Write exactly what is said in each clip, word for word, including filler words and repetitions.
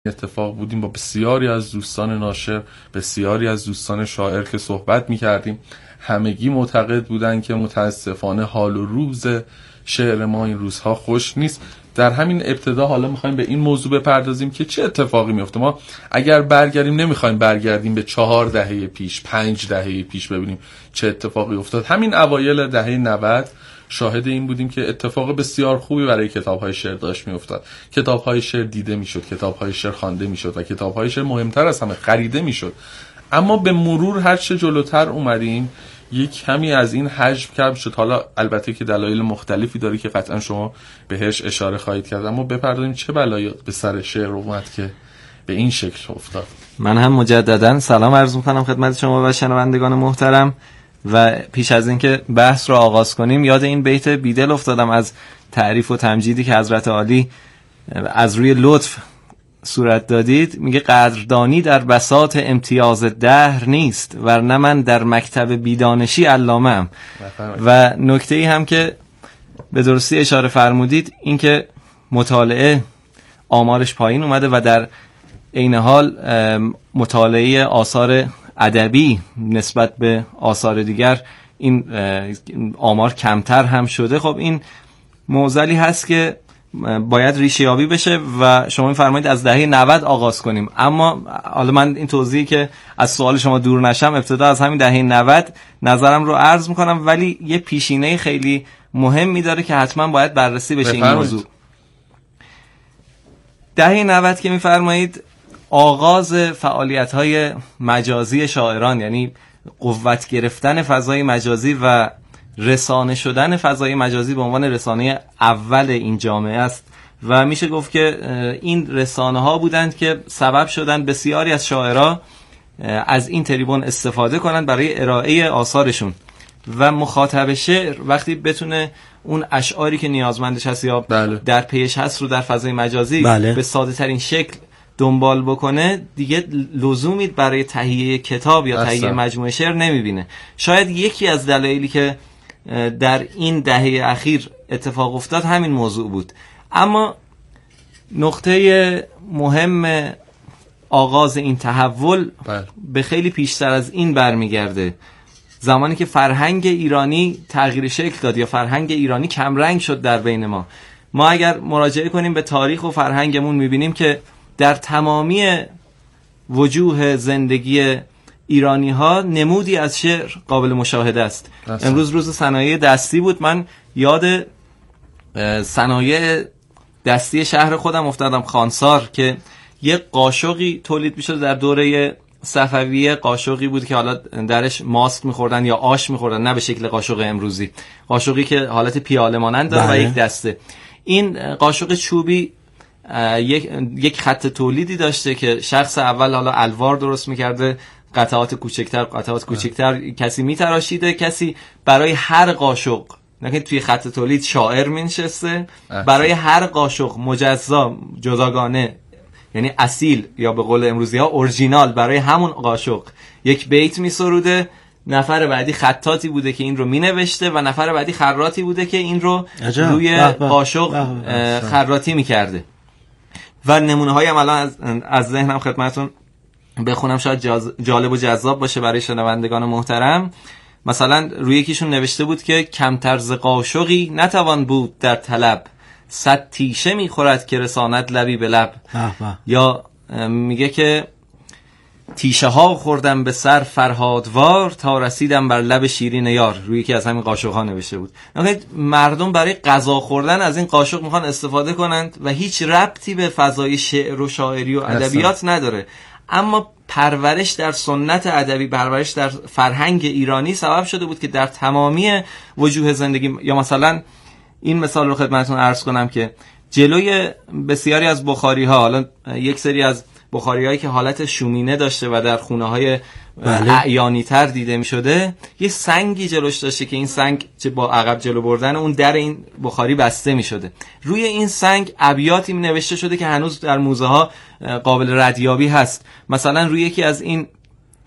اتفاق بودیم با بسیاری از دوستان ناشر، بسیاری از دوستان شاعر که صحبت می‌کردیم. همگی معتقد بودن که متاسفانه حال و روز شعر ما این روزها خوش نیست. در همین ابتدا حالا می‌خوایم به این موضوع بپردازیم که چه اتفاقی میفته. ما اگر برگردیم نمی‌خوایم برگردیم به چهار دهه پیش، پنج دهه پیش ببینیم چه اتفاقی افتاد. همین اوایل دهه نود شاهد این بودیم که اتفاق بسیار خوبی برای کتاب‌های شعر داشت می‌افتاد. کتاب‌های شعر دیده می‌شد، کتاب‌های شعر خوانده می‌شد و کتاب‌های شعر مهمتر از همه خریده می‌شد. اما به مرور هر چه جلوتر اومدیم یک کمی از این حجم کم شد. حالا البته که دلایل مختلفی داره که قطعا شما بهش اشاره خواهید کرد، اما بپردازیم چه بلایی به سر شعر اومد که به این شکل افتاد. من هم مجددا سلام عرض می‌کنم خدمت شما و شنوندگان محترم. و پیش از اینکه بحث رو آغاز کنیم یاد این بیت بیدل افتادم از تعریف و تمجیدی که حضرت عالی از روی لطف صورت دادید. میگه قدردانی در بساط امتیاز دهر نیست، ورنه من در مکتب بیدانشی علامه‌ام. و نکته‌ای هم که به درستی اشاره فرمودید این که مطالعه آمارش پایین اومده و در عین حال مطالعه آثار ادبی نسبت به آثار دیگر این آمار کمتر هم شده. خب این معضلی هست که باید ریشه یابی بشه و شما می‌فرمایید از دهه نود آغاز کنیم. اما حالا من این توضیحی که از سوال شما دور نشم ابتدا از همین دهه نود نظرم رو عرض می‌کنم، ولی یه پیشینه خیلی مهمی داره که حتما باید بررسی بشه این موضوع. دهه نود که می‌فرمایید آغاز فعالیت‌های مجازی شاعران، یعنی قوت گرفتن فضای مجازی و رسانه شدن فضای مجازی به عنوان رسانه اول این جامعه است و میشه گفت که این رسانه ها بودند که سبب شدن بسیاری از شاعرها از این تریبون استفاده کنند برای ارائه آثارشون و مخاطب شعر وقتی بتونه اون اشعاری که نیازمندش هست یا بله. در پیش هست رو در فضای مجازی بله. به ساده ترین شکل دنبال بکنه، دیگه لزومی برای تهیه کتاب یا تهیه مجموعه شعر نمیبینه. شاید یکی از دلایلی که در این دهه اخیر اتفاق افتاد همین موضوع بود. اما نقطه مهم آغاز این تحول بله. به خیلی پیشتر از این برمیگرده. زمانی که فرهنگ ایرانی تغییر شکل داد یا فرهنگ ایرانی کمرنگ شد در بین ما. ما اگر مراجعه کنیم به تاریخ و فرهنگمون میبینیم که در تمامی وجوه زندگی ایرانی ها نمودی از شعر قابل مشاهده است. دست. امروز روز صنایع دستی بود. من یاد صنایع دستی شهر خودم افتادم، خانسار، که یه قاشقی تولید میشد در دوره صفویه. قاشقی بود که حالا درش ماست میخوردن یا آش میخوردن، نه به شکل قاشق امروزی، قاشقی که حالت پیاله مانند داره و یک دسته. این قاشق چوبی یک یک خط تولیدی داشته که شخص اول حالا الوار درست میکرده، قطعات کوچکتر قطعات کوچکتر کسی میتراشیده، کسی برای هر قاشق، نه توی خط تولید شاعر مینشسته، برای هر قاشق مجزا جداگانه، یعنی اصیل یا به قول امروزی ها اورجینال، برای همون قاشق یک بیت میسروده. نفر بعدی خطاطی بوده که این رو مینوشته و نفر بعدی خراطی بوده که این رو عجب. روی قاشق خراطی میکرده. و نمونه های هم الان از, از ذهنم خدمتون بخونم، شاید جاز... جالب و جذاب باشه برای شنوندگان محترم. مثلا روی یکیشون نوشته بود که کمتر ز قاشقی نتوان بود در طلب، صد تیشه میخورد که رساند لبی به لب. یا میگه که تیشه ها خوردم به سر فرهادوار، تا رسیدم بر لب شیرین یار. روی یکی از همین قاشق ها نوشته بود. مردم برای غذا خوردن از این قاشق میخوان استفاده کنند و هیچ ربطی به فضای شعر و شاعری و ادبیات نداره، اما پرورش در سنت ادبی، پرورش در فرهنگ ایرانی سبب شده بود که در تمامی وجوه زندگی، یا مثلا این مثال رو خدمتتون عرض کنم که جلوی بسیاری از بخاری ها، حالا یک سری از بخاری هایی که حالت شومینه داشته و در خونه های اعیانی تر دیده می شده، یه سنگی جلوش داشته که این سنگ با عقب جلو بردن اون در این بخاری بسته می شده. روی این سنگ ابیاتی می نوشته شده که هنوز در موزه ها قابل ردیابی هست. مثلا روی یکی از این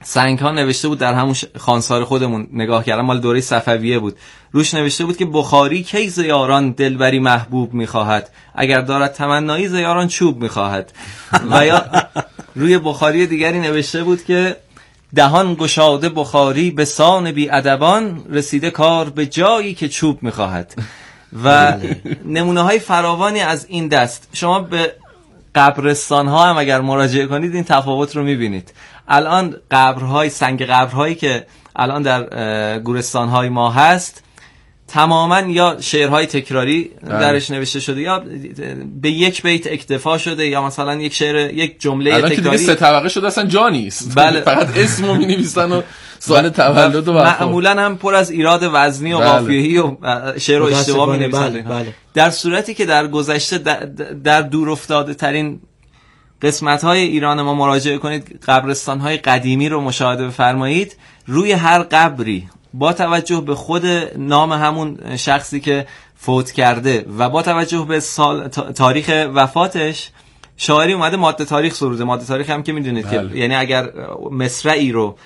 سنگ ها نوشته بود، در همون خانسار خودمون نگاه کردم، مال دوره صفویه بود، روش نوشته بود که بخاری کی ز یاران دلبری محبوب میخواهد، اگر دارد تمنایی ز یاران چوب میخواهد. و یا روی بخاری دیگری نوشته بود که دهان گشاده بخاری به سان بی ادبان، رسیده کار به جایی که چوب میخواهد. و نمونه های فراوانی از این دست. شما به قبرستان ها هم اگر مراجعه کنید این تفاوت رو میبینید. الان قبرهای سنگ قبرهایی که الان در گورستان های ما هست تماما یا شعرهای تکراری درش نوشته شده یا به یک بیت اکتفا شده یا مثلا یک شعر یک جمله الان تکراری. الان که دیگه سه طبقه شده اصلا جا نیست. بله. فقط اسمو می‌نویسن و سال تولد و وفات. معمولا هم پر از ایراد وزنی و قافیه‌ای و شعر و اشتباه می‌نویسن. بله. بله. در صورتی که در گذشته در, در دور افتاده ترین قسمت‌های ایران ما مراجعه کنید، قبرستان‌های قدیمی رو مشاهده بفرمایید، روی هر قبری با توجه به خود نام همون شخصی که فوت کرده و با توجه به سال تاریخ وفاتش شاعری اومده ماده تاریخ سروده. ماده تاریخ هم که میدونید که یعنی اگر مصرعی رو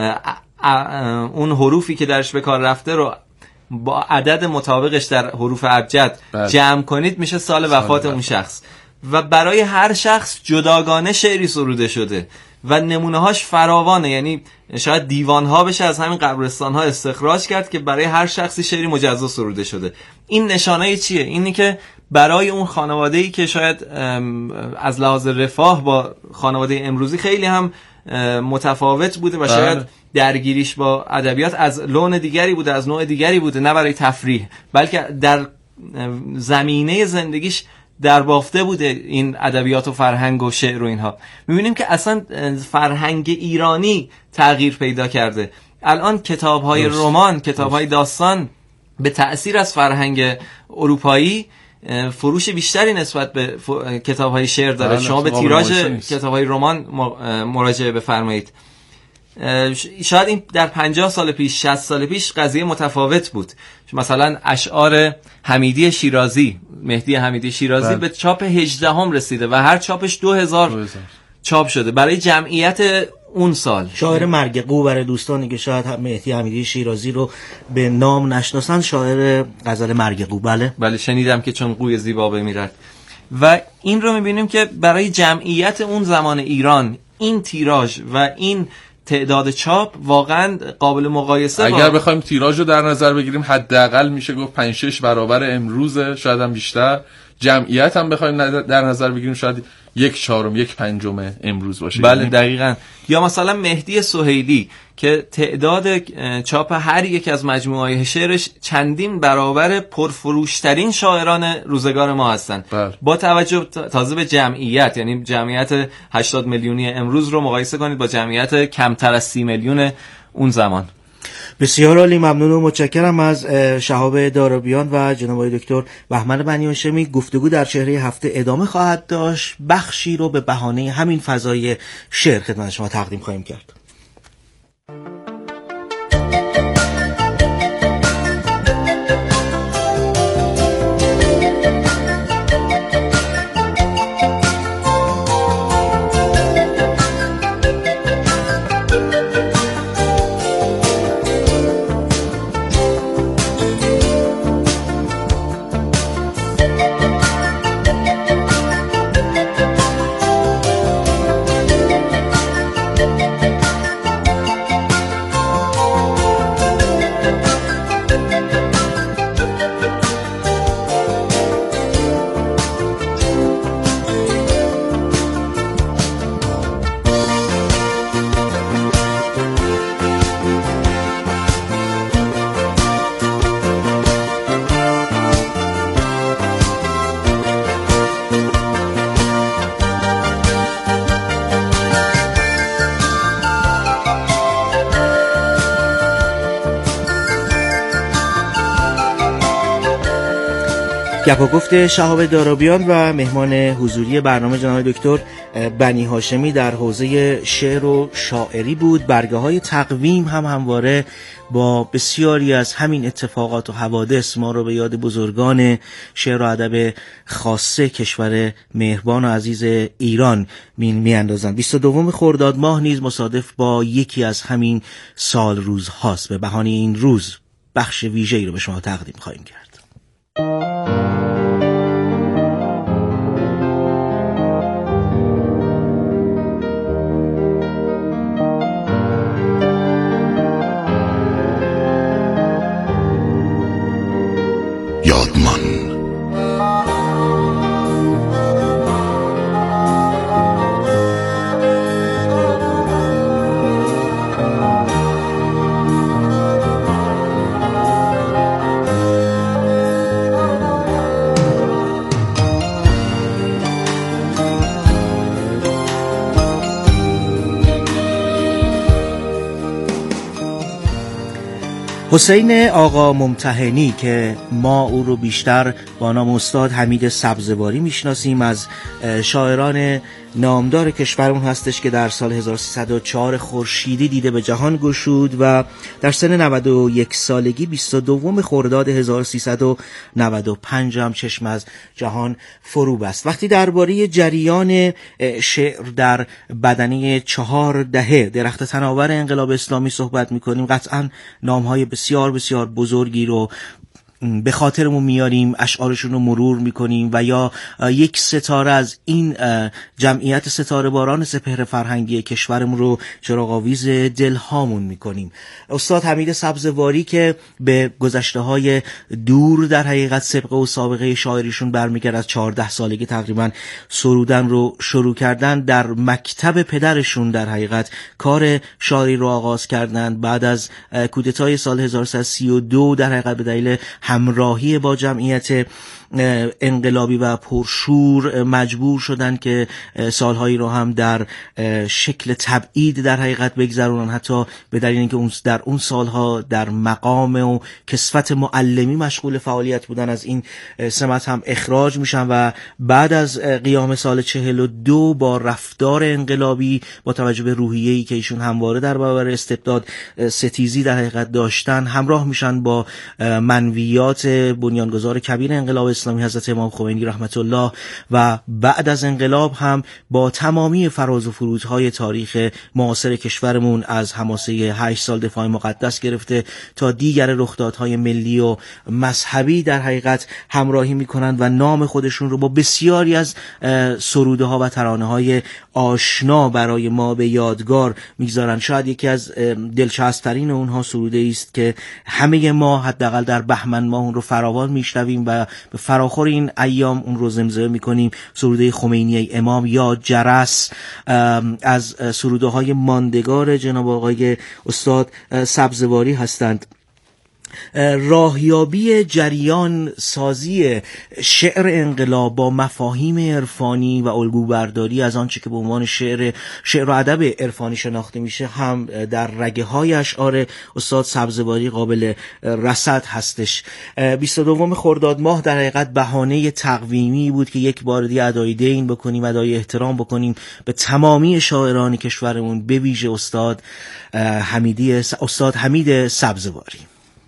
اون حروفی که درش به کار رفته رو با عدد مطابقش در حروف ابجد بله. جمع کنید میشه سال وفات اون شخص. و برای هر شخص جداگانه شعری سروده شده و نمونه هاش فراوانه، یعنی شاید دیوان ها بشه از همین قبرستان ها استخراج کرد که برای هر شخصی شعری مجزا سروده شده. این نشانه چیه؟ اینی که برای اون خانواده‌ای که شاید از لحاظ رفاه با خانواده امروزی خیلی هم متفاوت بوده و شاید درگیریش با ادبیات از لون دیگری بوده، از نوع دیگری بوده، نه برای تفریح بلکه در زمینه زندگیش در بافته بوده این ادبیات و فرهنگ و شعر و اینها. می‌بینیم که اصلا فرهنگ ایرانی تغییر پیدا کرده. الان کتاب‌های رمان، کتاب‌های داستان به تأثیر از فرهنگ اروپایی فروش بیشتری نسبت به کتاب‌های شعر داره. شما به تیراژ کتاب‌های رمان مراجعه بفرمایید. شاید این در پنجاه سال پیش، شصت سال پیش قضیه متفاوت بود. مثلا اشعار حمیدی شیرازی، مهدی حمیدی شیرازی بله. به چاپ هجدهم رسیده و هر چاپش دو هزار چاپ شده برای جمعیت اون سال. شاعر مرگ قو، برای دوستانی که شاید مهدی حمیدی شیرازی رو به نام نشناسن، شاعر غزل مرگ قو. بله بله شنیدم که چون قوی زیبا بمیرد. و این رو می‌بینیم که برای جمعیت اون زمان ایران این تیراژ و این تعداد چاپ واقعا قابل مقایسه. اگر بخوایم تیراژ رو در نظر بگیریم حداقل میشه گفت پنج شش برابر امروزه، شاید هم بیشتر. جمعیت هم بخوایم در نظر بگیریم شاید یک چهارم یک پنجم امروز باشه. بله دقیقاً. یا مثلا مهدی سهیلی که تعداد چاپ هر یک از مجموعه‌های شعرش چندین برابر پرفروشترین شاعران روزگار ما هستن. بله. با توجه تازه به جمعیت، یعنی جمعیت هشتاد میلیونی امروز رو مقایسه کنید با جمعیت کمتر از سی میلیون اون زمان. بسیار عالی، ممنون و متشکرم از شهاب دارابیان و جناب دکتر بهمن بنی هاشمی. گفتگو در چهره هفته ادامه خواهد داشت. بخشی رو به بهانه همین فضای شعر خدمت شما تقدیم خواهیم کرد. گپ و گفت شهاب دارابیان و مهمان حضوری برنامه جناب دکتر بنی هاشمی در حوزه شعر و شاعری بود. برگه های تقویم هم همواره با بسیاری از همین اتفاقات و حوادث ما رو به یاد بزرگان شعر و ادب خاصه کشور مهربان و عزیز ایران می اندازند. بیست و دوم خرداد ماه نیز مصادف با یکی از همین سال روزهاست. به بهانه این روز بخش ویژه‌ای رو به شما تقدیم خواهیم کرد. یادمان حسین آقا ممتحنی که ما او رو بیشتر با نام استاد حمید سبزواری میشناسیم، از شاعران نامدار کشورمون هستش که در سال هزار و سیصد و چهار خورشیدی دیده به جهان گشود و در سن نود و یک سالگی بیست و دوم خرداد هزار و سیصد و نود و پنج هم چشم از جهان فرو بست. وقتی درباره جریان شعر در بدنه چهار دهه درخت تناور انقلاب اسلامی صحبت میکنیم، قطعا نامهای بسیار بسیار بزرگی رو به خاطرمون میاریم، اشعارشون رو مرور میکنیم و یا یک ستاره از این جمعیت ستاره باران سپهر فرهنگی کشورمون رو چراغ‌آویز دلهامون میکنیم. استاد حمید سبزواری که به گذشته های دور در حقیقت سابقه و سابقه شاعریشون برمیگرد، از چهارده سالگی تقریبا سرودن رو شروع کردن، در مکتب پدرشون در حقیقت کار شاعری رو آغاز کردند. بعد از کودتای سال هزار و سیصد و سی و دو در حقیقت به دلیل همراهی با جمعیت انقلابی و پرشور مجبور شدن که سالهایی رو هم در شکل تبعید در حقیقت بگذرونن، حتی به دلیل اینکه اون در اون سالها در مقام و کسوت معلمی مشغول فعالیت بودن از این سمت هم اخراج میشن و بعد از قیام سال چهل و دو با رفتار انقلابی با توجه به روحیه‌ای که ایشون همواره در برابر استبداد ستیزی در حقیقت داشتن همراه میشن با منویات بنیانگذار کبیر انقلاب اسلامی حضرت امام خمینی رحمت الله و بعد از انقلاب هم با تمامی فراز و فرودهای تاریخ معاصر کشورمون، از حماسه هشت سال دفاع مقدس گرفته تا دیگر رخدادهای ملی و مذهبی در حقیقت همراهی میکنند و نام خودشون رو با بسیاری از سروده ها و ترانه های آشنا برای ما به یادگار میگذارن. شاید یکی از دلچسب‌ترین اونها سروده است که همه ما حداقل در بهمن ماه اون رو فراوان میشنویم و به فراخور این ایام اون رو زمزمه میکنیم. سروده خمینی امام یا جرس از سروده های ماندگار جناب آقای استاد سبزواری هستند. راهیابی جریان سازی شعر انقلاب با مفاهیم عرفانی و الگوبرداری از آنچه که به عنوان شعر شعر و ادب عرفانی شناخته میشه هم در رگه های اشعار استاد سبزواری قابل رصد هستش. بیست و دوم خرداد ماه در حقیقت بهانه تقویمی بود که یک بار دیگه ادای دین بکنیم، ادای احترام بکنیم به تمامی شاعران کشورمون، به ویژه استاد حمیدی استاد حمید سبزواری.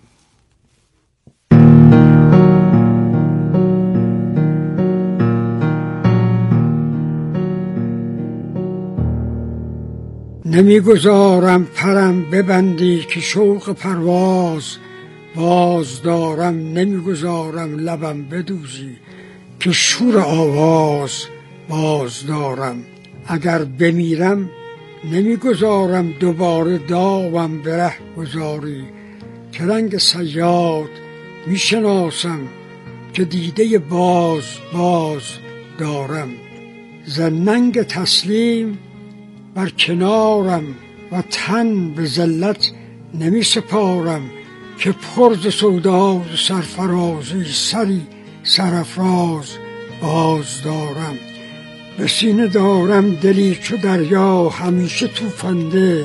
نمیگذارم پرم ببندی که شوق پرواز باز دارم، نمیگذارم لبم بدوزی که شور آواز باز دارم. اگر بمیرم نمیگذارم دوباره داوم به ره گذاری، که رنگ صیاد میشناسم که دیده باز باز دارم. ز ننگ تسلیم بر کنارم و تن به ذلت نمی سپارم، که پر ز سودا سرفرازی سری سرافراز باز دارم. به سینه دارم دلی چو دریا همیشه توفنده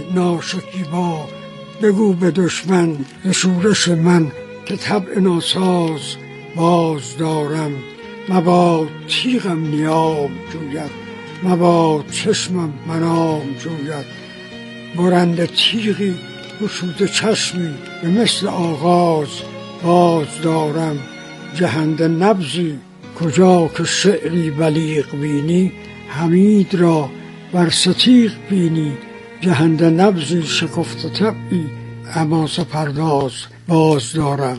ناشکیبا، بگو به دشمن ز شورش من که طبع ناساز باز دارم مباد تیغم نیام جوید، مباد چشمم منام جوید. برنده تیغی گشوده چشمی به مثل آغاز باز دارم. جهنده نبضی کجا که شعری بلیغ بینی، حمید را بر ستیغ بینی. جهنده نبضی شکفته طبعی حماسه پرداز باز دارم.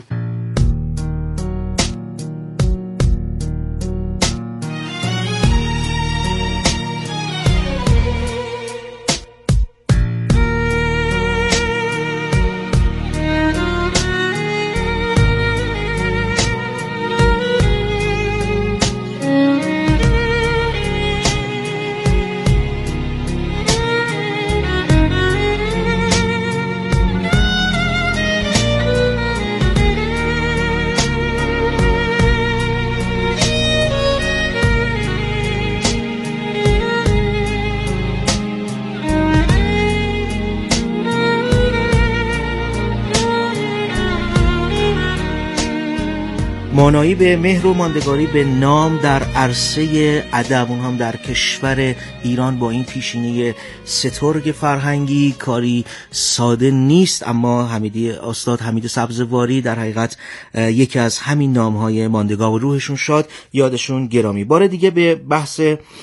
مانایی به مهر و ماندگاری به نام در عرصه ادب، اون هم در کشور ایران با این پیشینه سترگ فرهنگی کاری ساده نیست. اما حمیدی استاد حمید سبزواری در حقیقت یکی از همین نام‌های ماندگار و روحشون شاد، یادشون گرامی. بار دیگه به بحث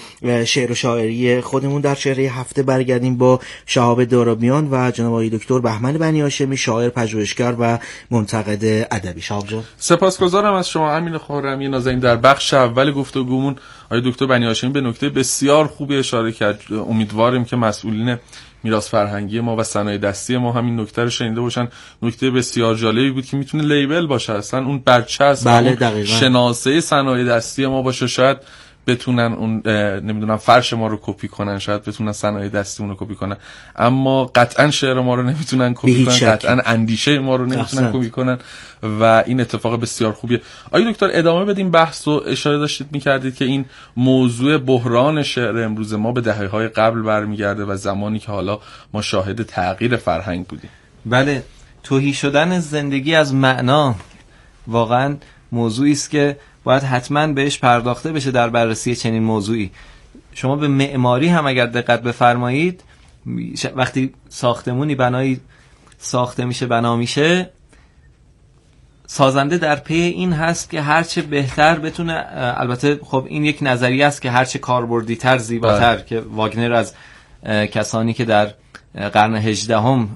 شعر و شاعری خودمون در چهره هفته برگردیم با شهاب دارابیان و جناب آقای دکتر بهمن بنی هاشمی، شاعر، پژوهشگر و منتقد ادبی. شهاب جان، سپاسگزارم از شما امین خرمی نازنین. در بخش اول گفتگومون آقای دکتر بنی هاشمی به نکته بسیار خوبی اشاره کرد. امیدواریم که مسئولین میراث فرهنگی ما و صنایع دستی ما همین نکته رو شنیده باشن. نکته بسیار جالبی بود که میتونه لیبل باشه، اصلا اون برچسب، بله، شناسه صنایع دستی ما باشه. شاید بتونن اون نمیدونم فرش ما رو کپی کنن، شاید بتونن صنایع دستیمون رو کپی کنن، اما قطعا شعر ما رو نمیتونن کپی کنن، قطعا اندیشه ما رو نمیتونن کپی کنن و این اتفاق بسیار خوبیه. آقای دکتر ادامه بدیم بحث رو. اشاره داشتید میکردید که این موضوع بحران شعر امروز ما به دهه‌های قبل برمیگرده و زمانی که حالا ما شاهد تغییر فرهنگ بودیم. بله، تهی شدن زندگی از معنا واقعا موضوعی است که باید حتما بهش پرداخته بشه در بررسی چنین موضوعی. شما به معماری هم اگر دقت بفرمایید، وقتی ساختمونی بنایی ساخته میشه، بنا میشه، سازنده در پی این هست که هرچه بهتر بتونه، البته خب این یک نظریه است که هرچه کاربردی تر زیباتر، که واگنر از کسانی که در قرن هجدهم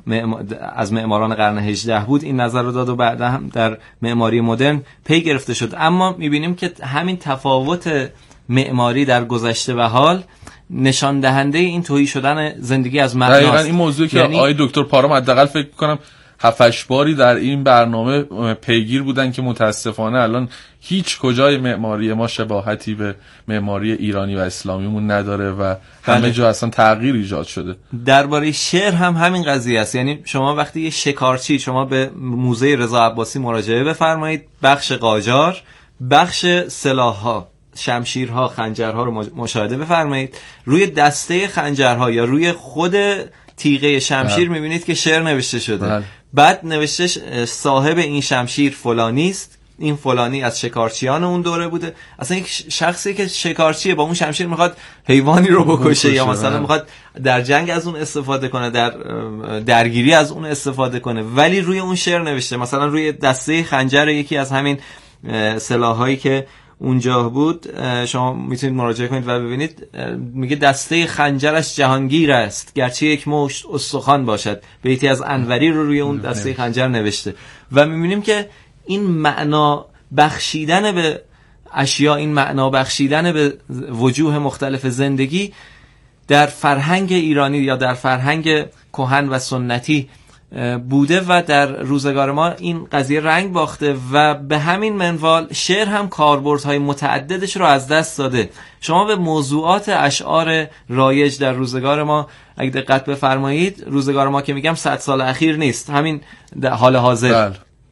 از معماران قرن هجدهم بود این نظر رو داد و بعد هم در معماری مدرن پی گرفته شد. اما میبینیم که همین تفاوت معماری در گذشته و حال نشان دهنده این تهی شدن زندگی از معناست. دقیقاً این موضوعی که یعنی... آقای دکتر پارام حداقل فکر کنم هفتش باری در این برنامه پیگیر بودن که متاسفانه الان هیچ کجای معماری ما شباهتی به معماری ایرانی و اسلامیمون نداره و همه بله. جا اصلا تغییر ایجاد شده. درباره شعر هم همین قضیه است. یعنی شما وقتی یه شکارچی، شما به موزه رضا عباسی مراجعه بفرمایید، بخش قاجار، بخش سلاح‌ها، شمشیرها، خنجرها رو مشاهده بفرمایید، روی دسته خنجرها یا روی خود تیغه شمشیر بله. میبینید که شعر نوشته شده. بله. بعد نوشته صاحب این شمشیر فلانی است، این فلانی از شکارچیان اون دوره بوده. اصلا یک شخصی که شکارچیه با اون شمشیر میخواد حیوانی رو بکشه یا مثلا میخواد در جنگ از اون استفاده کنه، در درگیری از اون استفاده کنه، ولی روی اون شعر نوشته. مثلا روی دسته خنجر یکی از همین سلاحایی که اونجا بود شما میتونید مراجعه کنید و ببینید، میگه دسته خنجرش جهانگیر است گرچه یک مشت استخوان باشد. بیتی از انوری رو روی اون دسته خنجر نوشته و میبینیم که این معنا بخشیدن به اشیا، این معنا بخشیدن به وجوه مختلف زندگی در فرهنگ ایرانی یا در فرهنگ کهن و سنتی بوده و در روزگار ما این قضیه رنگ باخته و به همین منوال شعر هم کاربردهای متعددش رو از دست داده. شما به موضوعات اشعار رایج در روزگار ما اگه دقت بفرمایید، روزگار ما که میگم صد سال اخیر نیست، همین حال حاضر،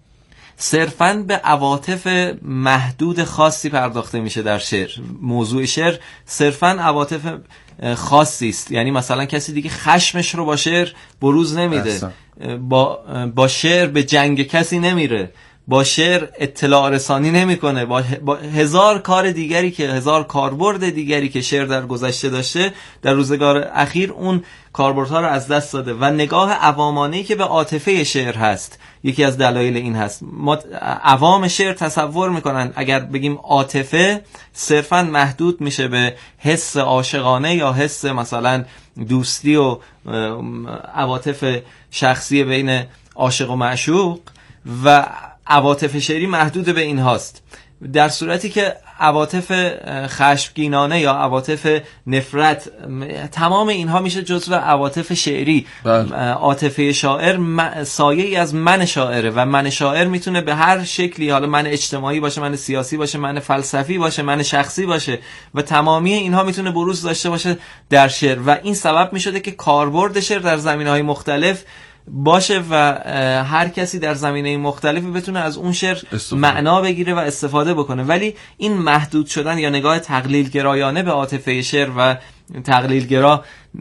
صرفاً به عواطف محدود خاصی پرداخته میشه در شعر. موضوع شعر صرفاً عواطف خاصی است. یعنی مثلا کسی دیگه خشمش رو با شعر بروز نمیده، با با شعر به جنگ کسی نمیره، با شعر اطلاع رسانی نمیکنه، با هزار کار دیگری که هزار کاربرد دیگری که شعر در گذشته داشته در روزگار اخیر اون کاربردها رو از دست داده و نگاه عوامانه‌ای که به عاطفه شعر هست یکی از دلایل این هست. ما عوام شعر تصور میکنن اگر بگیم عاطفه صرفاً محدود میشه به حس عاشقانه یا حس مثلا دوستی و عواطف شخصی بین عاشق و معشوق و عواطف شعری محدود به این هاست، در صورتی که عواطف خشمگینانه یا عواطف نفرت تمام اینها میشه جزو عواطف شعری. عاطفه شاعر سایه‌ای از من شاعره و من شاعر میتونه به هر شکلی، حالا من اجتماعی باشه، من سیاسی باشه، من فلسفی باشه، من شخصی باشه و تمامی اینها میتونه بروز داشته باشه در شعر و این سبب میشده که کاربرد شعر در زمینه‌های مختلف باشه و هر کسی در زمینه مختلفی بتونه از اون شعر معنا بگیره و استفاده بکنه. ولی این محدود شدن یا نگاه تقلیل گرایانه به عاطفه شعر و تقلیل گرا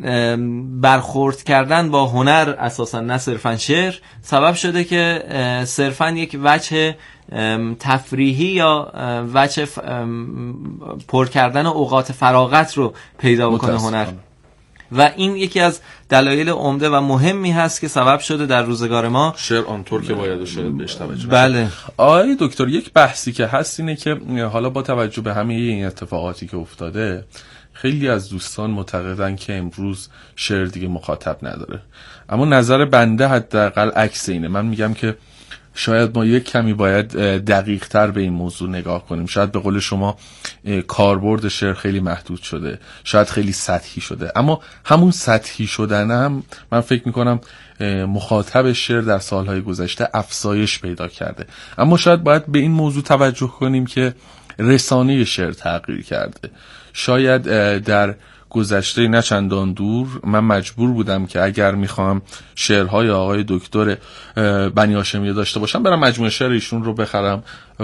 برخورد کردن با هنر اساسا نه صرفا شعر سبب شده که صرفا یک وجه تفریحی یا وجه پر کردن اوقات فراغت رو پیدا بکنه هنر و این یکی از دلایل عمده و مهمی هست که سبب شده در روزگار ما شعر آنطور که باید و شعر بهش توجه. بله آقای دکتر، یک بحثی که هست اینه که حالا با توجه به همه این اتفاقاتی که افتاده خیلی از دوستان معتقدن که امروز شعر دیگه مخاطب نداره، اما نظر بنده حداقل عکس اینه. من میگم که شاید ما یک کمی باید دقیق تر به این موضوع نگاه کنیم. شاید به قول شما کاربرد شعر خیلی محدود شده، شاید خیلی سطحی شده، اما همون سطحی شدن هم من فکر میکنم مخاطب شعر در سالهای گذشته افزایش پیدا کرده. اما شاید باید به این موضوع توجه کنیم که رسانه شعر تغییر کرده. شاید در گذشته نه چندان دور من مجبور بودم که اگر میخوام شعرهای آقای دکتر بنی هاشمی داشته باشم برم مجموعه شعر ایشون رو بخرم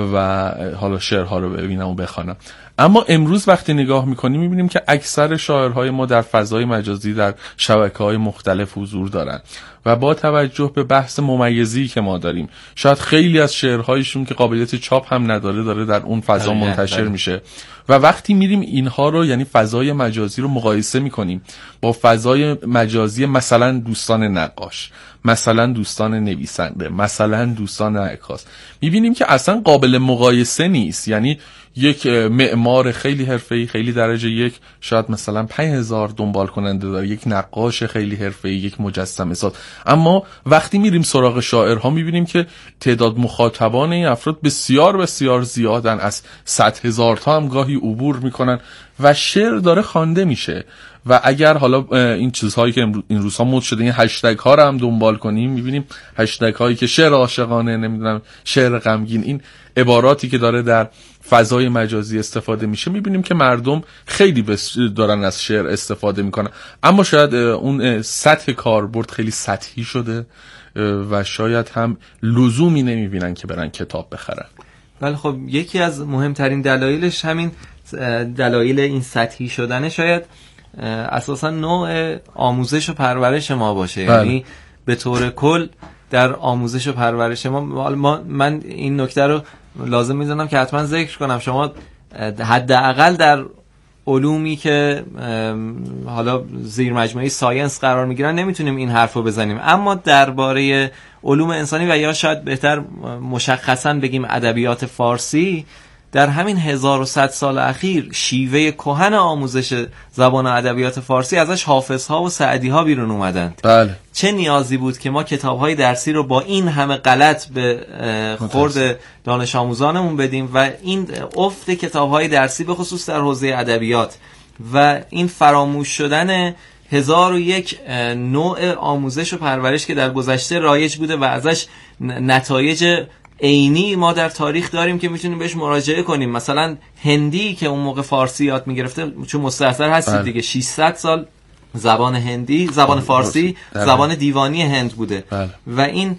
و حالا شعرها رو ببینم و بخوانم. اما امروز وقتی نگاه میکنیم میبینیم که اکثر شاعرهای ما در فضای مجازی در شبکه‌های مختلف حضور دارن و با توجه به بحث ممیزی که ما داریم شاید خیلی از شعرهایشون که قابلیت چاپ هم نداره داره در اون فضا منتشر میشه و وقتی میریم اینها رو یعنی فضای مجازی رو مقایسه میکنیم با فضای مجازی مثلا دوستان نقاش، مثلا دوستان نویسنده، مثلا دوستان عکاس، میبینیم که اصلا قابل مقایسه نیست. یعنی یک معمار خیلی حرفه‌ای خیلی درجه یک شاید مثلا پنج هزار دنبال کننده داره، یک نقاش خیلی حرفه‌ای، یک مجسمه ساز، اما وقتی میریم سراغ شاعرها میبینیم که تعداد مخاطبان این افراد بسیار بسیار زیادن، از صد هزار تا هم گاهی عبور میکنن و شعر داره خوانده میشه. و اگر حالا این چیزهایی که این روزها مد شده این هشتگ ها رو هم دنبال کنیم میبینیم هشتگ هایی که شعر عاشقانه، نمیدونم شعر غمگین، این عباراتی که داره در فضای مجازی استفاده میشه، میبینیم که مردم خیلی دارن از شعر استفاده میکنن، اما شاید اون سطح کاربرد خیلی سطحی شده و شاید هم لزومی نمیبینن که برن کتاب بخرن. ولی خب یکی از مهمترین دلایلش همین دلایل این سطحی شدنه شاید اساسا نوع آموزش و پرورش ما باشه. بله. یعنی به طور کل در آموزش و پرورش ما, ما من این نکته رو لازم می‌دونم که حتما ذکر کنم. شما حداقل در علومی که حالا زیر مجموعه ساینس قرار میگیرن نمیتونیم این حرف رو بزنیم، اما درباره علوم انسانی و یا شاید بهتر مشخصاً بگیم ادبیات فارسی در همین هزار و صد سال اخیر شیوه کهن آموزش زبان و ادبیات فارسی ازش حافظها و سعدیها بیرون اومدند. بله. چه نیازی بود که ما کتاب‌های درسی رو با این همه غلط به خورد دانش آموزانمون بدیم و این افت کتاب‌های درسی به خصوص در حوزه ادبیات و این فراموش شدن هزار و یک نوع آموزش و پرورش که در گذشته رایج بوده و ازش نتایج عینی ما در تاریخ داریم که میتونیم بهش مراجعه کنیم. مثلا هندی که اون موقع فارسی یاد میگرفته، چون مستحضر هستید دیگه، ششصد سال زبان هندی، زبان فارسی زبان دیوانی هند بوده. بله. و این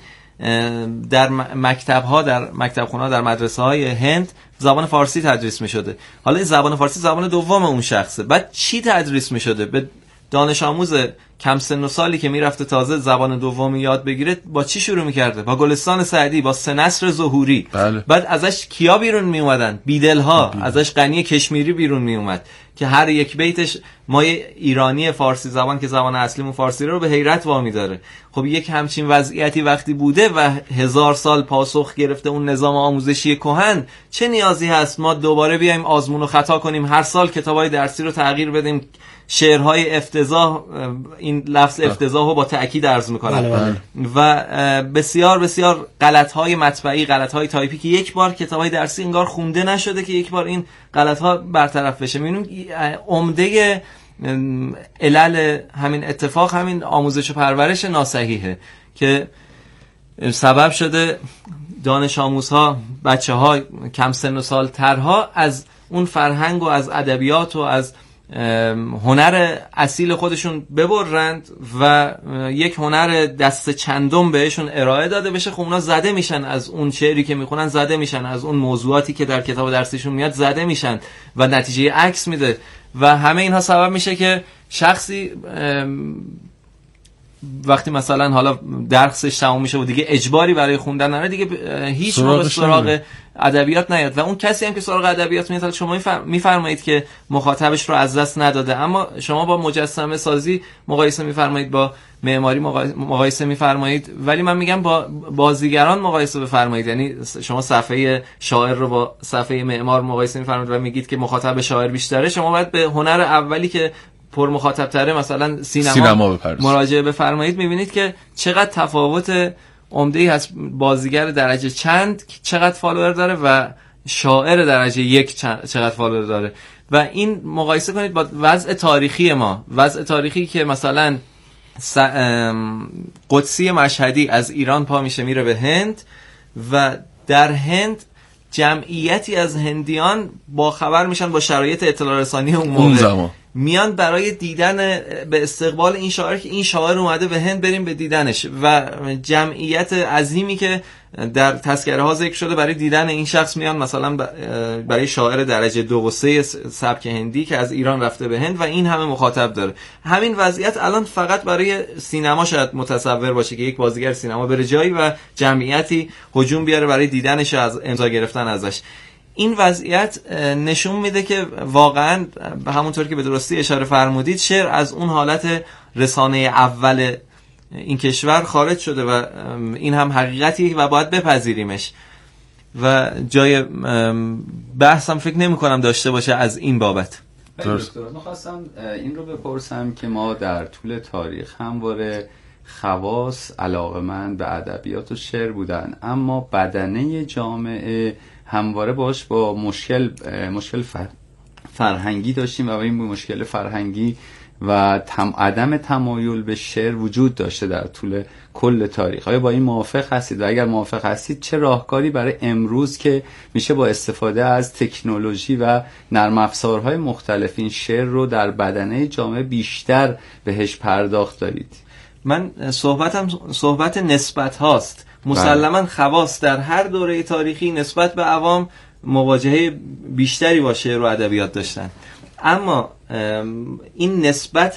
در مکتب‌ها، در مکتبخونه‌ها، در مدرسه‌های هند زبان فارسی تدریس می‌شده. حالا زبان فارسی زبان دوم اون شخصه. بعد چی تدریس می‌شده؟ به دانش آموز کم سن و سالی که میرفته تازه زبان دومی یاد بگیره با چی شروع میکرده؟ با گلستان سعدی، با سه نثر ظهوری. بله. بعد ازش کیا بیرون میومدن؟ بیدلها. بیدل. ازش غنی کشمیری بیرون میومد که هر یک بیتش ما ایرانی فارسی زبان که زبان اصلیمون فارسی رو به حیرت وامی داره. خب یک همچین وضعیتی وقتی بوده و هزار سال پاسخ گرفته اون نظام آموزشی کهن، چه نیازی هست ما دوباره بیایم آزمون و خطا کنیم، هر سال کتابای درسی رو تغییر بدیم، شعرهای افتضاح، این لفظ افتضاح رو با تأکید عرض میکنم، بله بله. و بسیار بسیار غلطهای مطبعی، غلطهای تایپی که یک بار کتابای درسی انگار خونده نشده که یک بار این غلطها برطرف بشه. میبینیم عمده علل همین اتفاق همین آموزش و پرورش ناصحیحه که سبب شده دانش آموزها، بچه ها کم سن و سال ترها از اون فرهنگ و از ادبیات و از هنر اصیل خودشون ببرند و یک هنر دست چندم بهشون ارائه داده بشه. خب اونا زده میشن از اون شعری که میخونن، زده میشن از اون موضوعاتی که در کتاب درسیشون میاد، زده میشن و نتیجه عکس میده و همه اینها سبب میشه که شخصی وقتی مثلا حالا درسش تموم میشه و دیگه اجباری برای خوندن نره، دیگه هیچ موقع سراغ ادبیات نیاد و اون کسی هم که سراغ ادبیات میاد، شما میفرمایید که مخاطبش رو از دست نداده، اما شما با مجسمه سازی مقایسه میفرمایید، با معماری مقایسه میفرمایید، ولی من میگم با بازیگران مقایسه بفرمایید. یعنی شما صفحه شاعر رو با صفحه معمار مقایسه میفرمایید و میگید که مخاطب شاعر بیشتره، شما باید به هنر اولی که پر مخاطب تره مثلا سینما, سینما مراجعه بفرمایید. میبینید که چقدر تفاوت عمده‌ای هست بازیگر درجه چند چقدر فالوور داره و شاعر درجه یک چقدر فالوور داره و این مقایسه کنید با وضع تاریخی ما، وضع تاریخی که مثلا قدسی مشهدی از ایران پا میشه میره به هند و در هند جمعیتی از هندیان با خبر میشن با شرایط اطلاع رسانی اون موقع، اون زمان میان برای دیدن به استقبال این شاعر که این شاعر اومده به هند، بریم به دیدنش و جمعیت عظیمی که در تذکره ها ذکر شده برای دیدن این شخص میان، مثلا برای شاعر درجه دو و سه سبک هندی که از ایران رفته به هند و این همه مخاطب داره. همین وضعیت الان فقط برای سینما شاید متصور باشه که یک بازیگر سینما بره جایی و جمعیتی هجوم بیاره برای دیدنش، از امضا گرفتن ازش. این وضعیت نشون میده که واقعا همونطور که به درستی اشاره فرمودید، شعر از اون حالت رسانه اول این کشور خارج شده و این هم حقیقتی و باید بپذیریمش و جای بحثم فکر نمی کنم داشته باشه از این بابت. درست. می‌خواستم این رو بپرسم که ما در طول تاریخ همواره خواص علاقه‌مند به ادبیات و شعر بودن، اما بدنه جامعه همواره باش با مشکل مشکل فرهنگی داشتیم و این مشکل فرهنگی و تم عدم تمایل به شعر وجود داشته در طول کل تاریخ. آیا با این موافق هستید؟ و اگر موافق هستید چه راهکاری برای امروز که میشه با استفاده از تکنولوژی و نرم افزارهای مختلف این شعر رو در بدنه جامعه بیشتر بهش پرداخت دارید؟ من صحبتم صحبت نسبت هاست. مسلماً خواص در هر دوره تاریخی نسبت به عوام مواجهه بیشتری با شعر و ادبیات داشتن، اما این نسبت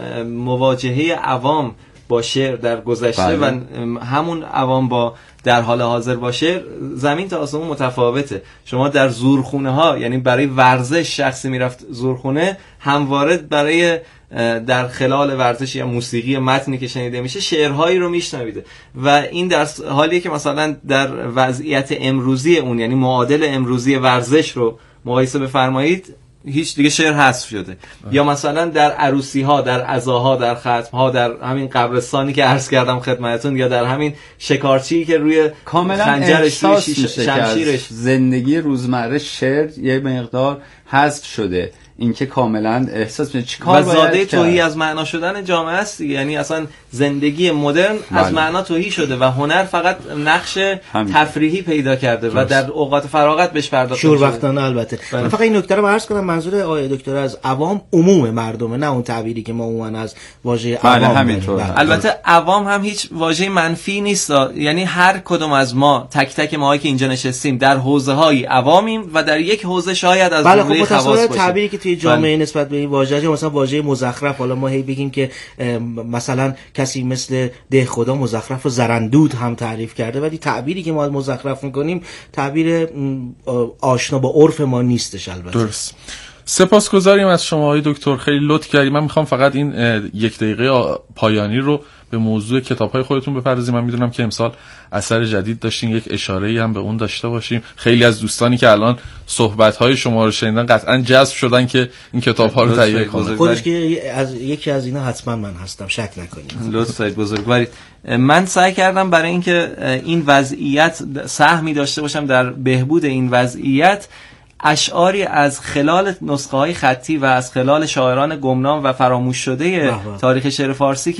مواجهه عوام با شعر در گذشته و همون عوام با در حال حاضر با شعر زمین تا آسمون متفاوته. شما در زورخونه ها، یعنی برای ورزش شخصی میرفت زورخونه، همواره برای در خلال ورزش یا موسیقی متنی که شنیده میشه شعرهایی رو میشنویده و این در حالیه که مثلا در وضعیت امروزی اون، یعنی معادل امروزی ورزش رو مقایسه بفرمایید، هیچ دیگه شعر حذف شده. اه. یا مثلا در عروسی ها، در عزاها، در ختم ها، در همین قبرستانی که عرض کردم خدمتتون، یا در همین شکارچی که روی کاملا خنجرش روی شمشیرش زندگی روزمره شعر یه مقدار حذف شده. این که کاملا احساس میشه چیکار باید کرد. و زاده توهی از معنا شدن جامعه است، یعنی اصلا زندگی مدرن بله. از معنا توهی شده و هنر فقط نقش همین. تفریحی پیدا کرده درست. و در اوقات فراغت بهش پرداخته شور وقتانه. البته من فقط این نکته رو عرض کنم، منظور آقای دکتر از عوام عموم مردمه، نه اون تعبیری که ما عموما از واژه عوام همینطور. البته عوام هم هیچ واژه منفی نیست، یعنی هر کدوم از ما تک تک ماهایی که اینجا نشستیم در حوزه‌های عوامیم و در یک حوزه شاید از بله خب متصور تعبیری که توی جامعه نسبت به این واژه، یا مثلا واژه مزخرف، حالا ما هی بگیم که مثلا کسی مثل ده خدا مزخرف و زرندود هم تعریف کرده، ولی تعبیری که ما مزخرف میکنیم تعبیر آشنا با عرف ما نیستش. البته درست. سپاسگزاریم از شما آقای دکتر، خیلی لطف کردید. من میخوام فقط این یک دقیقه پایانی رو به موضوع کتاب‌های خودتون بپردازیم. من میدونم که امسال اثر جدید داشتین، یک اشاره‌ای هم به اون داشته باشیم. خیلی از دوستانی که الان صحبت‌های شما رو شنیدن قطعاً جذب شدن که این کتاب‌ها رو تهیه کنن. خودش که از یکی از اینا حتما من هستم، شک نکنید. لطف دارید بزرگوارید. من سعی کردم برای اینکه این وضعیت سهمی داشته باشم در بهبود این وضعیت، اشعاری از خلال نسخه‌های خطی و از خلال شاعران گمنام و فراموش شده تاریخ شعر فارسی